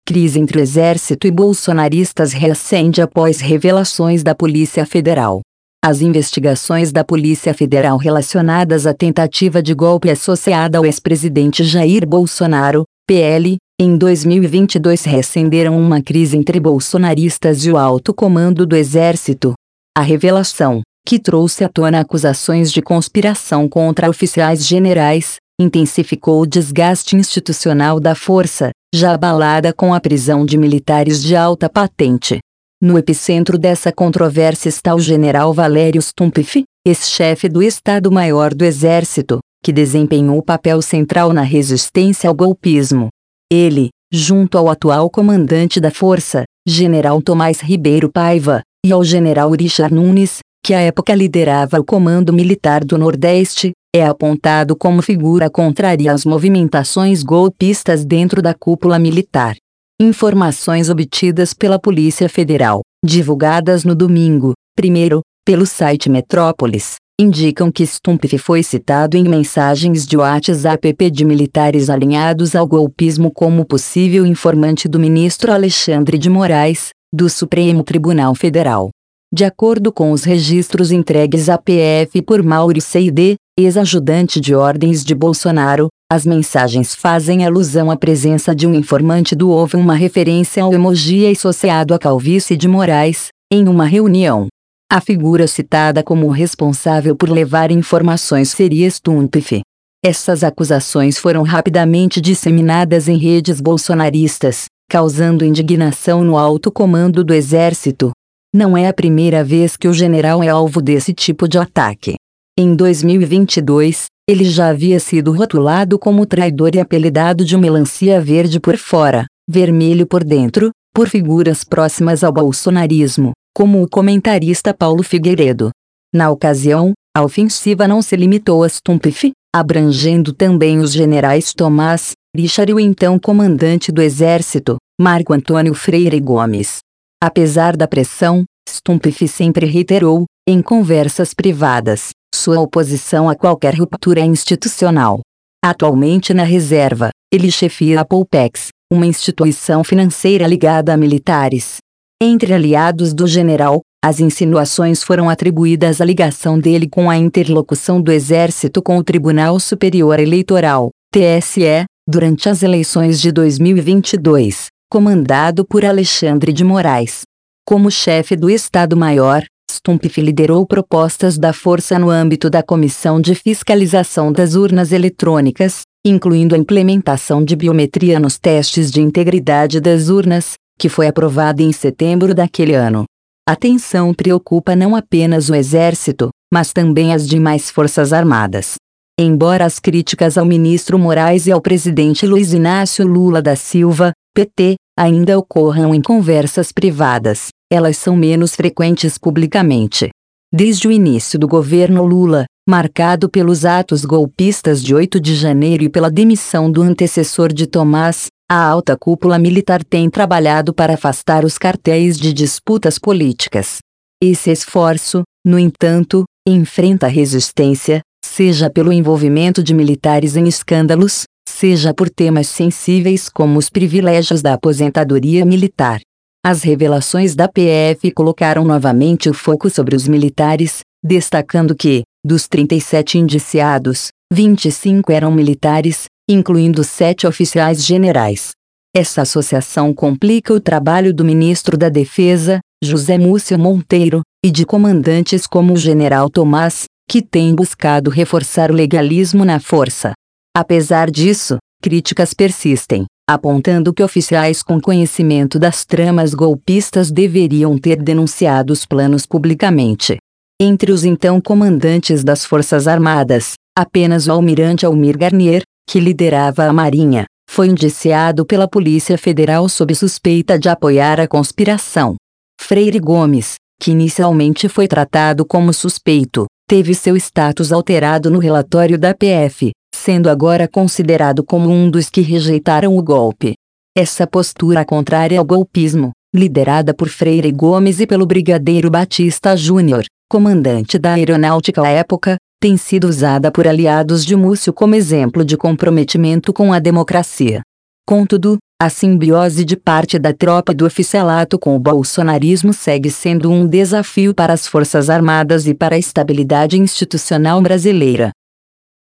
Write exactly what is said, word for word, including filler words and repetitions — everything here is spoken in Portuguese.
Crise entre o Exército e bolsonaristas reacende após revelações da Polícia Federal. As investigações da Polícia Federal relacionadas à tentativa de golpe associada ao ex-presidente Jair Bolsonaro, P L, em dois mil e vinte e dois reacenderam uma crise entre bolsonaristas e o alto comando do Exército. A revelação, que trouxe à tona acusações de conspiração contra oficiais generais, intensificou o desgaste institucional da força, já abalada com a prisão de militares de alta patente. No epicentro dessa controvérsia está o general Valério Stumpf, ex-chefe do Estado-Maior do Exército, que desempenhou papel central na resistência ao golpismo. Ele, junto ao atual comandante da força, general Tomás Ribeiro Paiva, e ao general Richard Nunes, que à época liderava o Comando Militar do Nordeste, é apontado como figura contrária às movimentações golpistas dentro da cúpula militar. Informações obtidas pela Polícia Federal, divulgadas no domingo, primeiro, pelo site Metrópolis, indicam que Stumpf foi citado em mensagens de WhatsApp de militares alinhados ao golpismo como possível informante do ministro Alexandre de Moraes, do Supremo Tribunal Federal. De acordo com os registros entregues à P F por Mauro Cid, ex-ajudante de ordens de Bolsonaro, as mensagens fazem alusão à presença de um informante do Ovo, uma referência ao emoji associado à calvície de Moraes, em uma reunião. A figura citada como responsável por levar informações seria Stumpf. Essas acusações foram rapidamente disseminadas em redes bolsonaristas, causando indignação no alto comando do Exército. Não é a primeira vez que o general é alvo desse tipo de ataque. Em dois mil e vinte e dois, ele já havia sido rotulado como traidor e apelidado de melancia verde por fora, vermelho por dentro, por figuras próximas ao bolsonarismo, como o comentarista Paulo Figueiredo. Na ocasião, a ofensiva não se limitou a Stumpf, abrangendo também os generais Tomás, Richard e o então comandante do Exército, Marco Antônio Freire Gomes. Apesar da pressão, Stumpf sempre reiterou, em conversas privadas, sua oposição a qualquer ruptura institucional. Atualmente na reserva, ele chefia a Polpex, uma instituição financeira ligada a militares. Entre aliados do general, as insinuações foram atribuídas à ligação dele com a interlocução do Exército com o Tribunal Superior Eleitoral, T S E, durante as eleições de dois mil e vinte e dois, comandado por Alexandre de Moraes. Como chefe do Estado-Maior, Stumpf liderou propostas da força no âmbito da Comissão de Fiscalização das Urnas Eletrônicas, incluindo a implementação de biometria nos testes de integridade das urnas, que foi aprovada em setembro daquele ano. A tensão preocupa não apenas o Exército, mas também as demais Forças Armadas. Embora as críticas ao ministro Moraes e ao presidente Luiz Inácio Lula da Silva, P T, ainda ocorram em conversas privadas, elas são menos frequentes publicamente. Desde o início do governo Lula, marcado pelos atos golpistas de oito de janeiro e pela demissão do antecessor de Tomás, a alta cúpula militar tem trabalhado para afastar os cartéis de disputas políticas. Esse esforço, no entanto, enfrenta resistência, seja pelo envolvimento de militares em escândalos, seja por temas sensíveis como os privilégios da aposentadoria militar. As revelações da P F colocaram novamente o foco sobre os militares, destacando que, dos trinta e sete indiciados, vinte e cinco eram militares, incluindo sete oficiais generais. Essa associação complica o trabalho do ministro da Defesa, José Múcio Monteiro, e de comandantes como o general Tomás, que tem buscado reforçar o legalismo na força. Apesar disso, críticas persistem, apontando que oficiais com conhecimento das tramas golpistas deveriam ter denunciado os planos publicamente. Entre os então comandantes das Forças Armadas, apenas o almirante Almir Garnier, que liderava a Marinha, foi indiciado pela Polícia Federal sob suspeita de apoiar a conspiração. Freire Gomes, que inicialmente foi tratado como suspeito, teve seu status alterado no relatório da P F, sendo agora considerado como um dos que rejeitaram o golpe. Essa postura contrária ao golpismo, liderada por Freire Gomes e pelo brigadeiro Batista Júnior, comandante da aeronáutica à época, tem sido usada por aliados de Múcio como exemplo de comprometimento com a democracia. Contudo, a simbiose de parte da tropa do oficialato com o bolsonarismo segue sendo um desafio para as Forças Armadas e para a estabilidade institucional brasileira.